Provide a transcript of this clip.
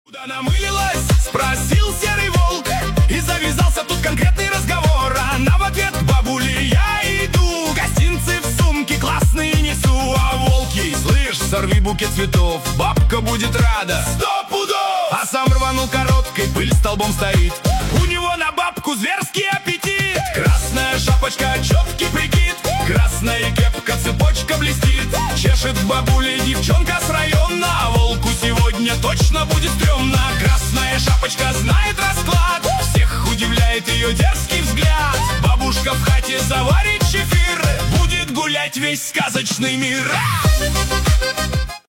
Куда намылилась? Спросил серый волк. И завязался тут конкретный разговор. Она в ответ: бабули, я иду, гостинцы в сумке классные несу. А волк ей: слышь, сорви букет цветов, бабка будет рада 100 пудов. А сам рванул короткой, пыль столбом стоит. У него на бабку зверский аппетит. Красная шапочка, четкий прикид, красная кепка, цепочка блестит. Чешет бабуля девчонка с района, а волку сегодня точно будет стрёмно. Красная шапочка знает расклад, всех удивляет ее дерзкий взгляд. Бабушка в хате заварит чефир, будет гулять весь сказочный мир.